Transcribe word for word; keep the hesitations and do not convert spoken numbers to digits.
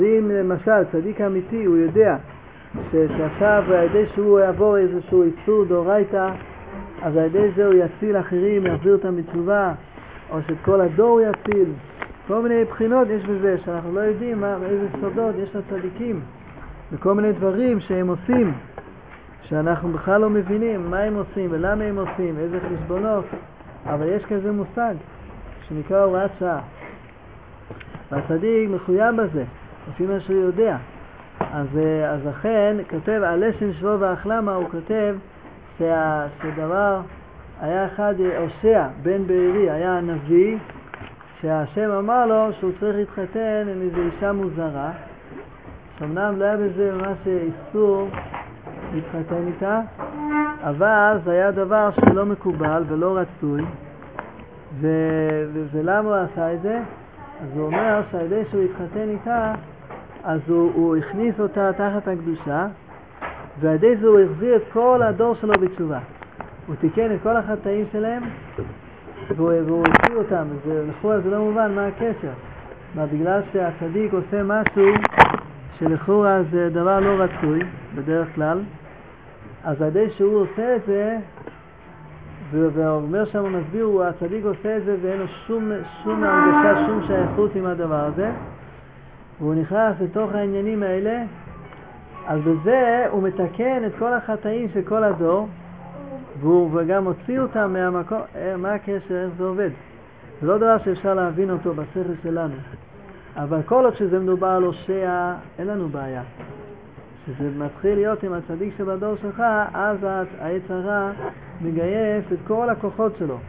אם למשל צדיק אמיתי הוא יודע שעכשיו על ידי שהוא יעבור איזשהו איסור דאורייתא, אז על ידי זה הוא יציל אחרים, יחזיר אותם בתשובה, או שאת כל הדור הוא יציל. כל מיני בחינות יש בזה שאנחנו לא יודעים מה, איזה סודות יש לצדיקים, וכל מיני דברים שהם עושים שאנחנו בכלל לא מבינים מה הם עושים ולמה הם עושים, איזה חשבונות, אבל יש כזה מושג שנקרא הוראת שעה, והצדיק מחויב בזה לפי מה שהוא יודע. אז, אז לכן כותב על לשן שבו והחלמה, הוא כותב שה, שדבר היה אחד, הושע בן בארי היה הנביא, שהשם אמר לו שהוא צריך להתחתן עם איזו אישה מוזרה, שאומנם לא היה בזה ממש איסור להתחתן איתה, אבל זה היה דבר שלא מקובל ולא רצוי. ו, ו, ולמה הוא עשה את זה? אז הוא אומר שעל ידי שהוא התחתן איתה, אז הוא, הוא הכניס אותה תחת הקדושה, ועל ידי זה הוא החזיר את כל הדור שלו בתשובה. הוא תיקן את כל החטאים שלהם, והוא, והוא החזיר אותם. ולכאורה זה לא מובן מה הקשר. מה, בגלל שהצדיק עושה משהו שלכאורה זה דבר לא רצוי, בדרך כלל, אז על ידי שהוא עושה את זה, והוא אומר שם, הוא מסביר, הוא הצדיק עושה את זה ואין לו שום, שום הרגשה, שום שייכות עם הדבר הזה, והוא נכנס לתוך העניינים האלה, אז בזה הוא מתקן את כל החטאים של כל הדור, והוא גם הוציא אותם מהמקום. מה הקשר, איך זה עובד? זה לא דבר שאפשר להבין אותו בשכל שלנו, אבל כל עוד שזה מדובר על הושע, אין לנו בעיה. כשזה מתחיל להיות עם הצדיק שבדור שלך, אז היצר הרע מגייס את כל הכוחות שלו.